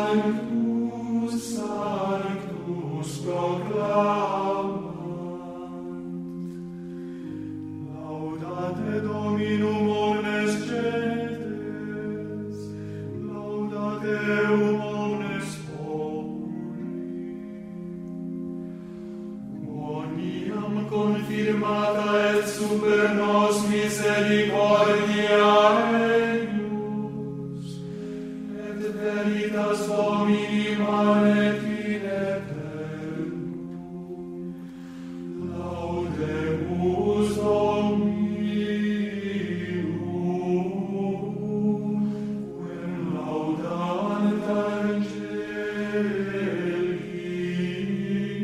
Sanctus proclamant. Laudate Dominum omnes gentes, laudate Deum omnes populi. Quoniam confirmata et super nos misericordia eius, et veritas Domini manet in aeternum. Laudemus Dominum, quem laudant angeli,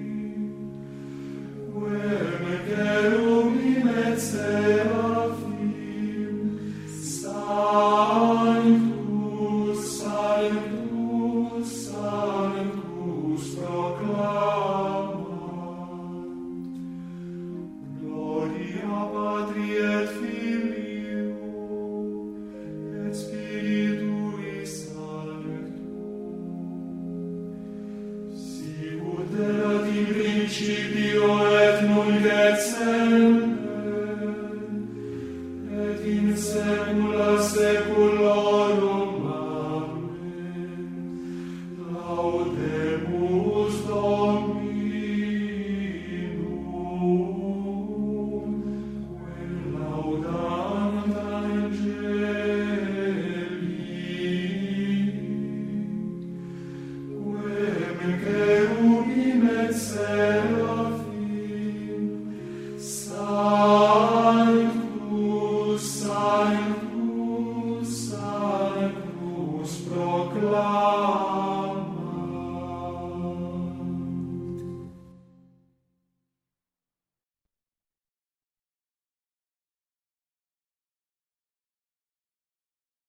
quem cherubim et seraphim, Sanctus, Sanctus, Sanctus proclamant. Gloria Patri et Filio et Spiritui Sancto, sicut erat in principio